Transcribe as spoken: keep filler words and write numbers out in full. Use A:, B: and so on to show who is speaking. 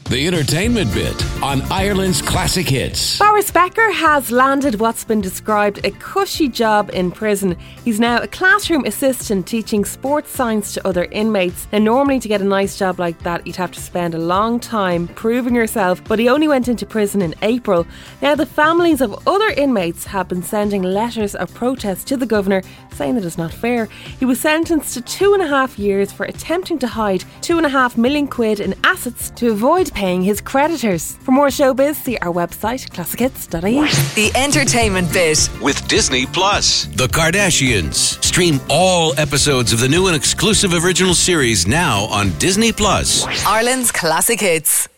A: The entertainment bit on Ireland's Classic Hits.
B: Boris Becker has landed what's been described a cushy job in prison. He's now a classroom assistant teaching sports science to other inmates. And normally to get a nice job like that, you'd have to spend a long time proving yourself, but he only went into prison in April. Now the families of other inmates have been sending letters of protest to the governor saying that it's not fair. He was sentenced to two and a half years for attempting to hide two and a half million quid in assets to avoid paying his creditors. For more showbiz, see our website, classic hits dot I E.
C: The entertainment bit
A: with Disney Plus. The Kardashians. Stream all episodes of the new and exclusive original series now on Disney Plus.
C: Ireland's Classic Hits.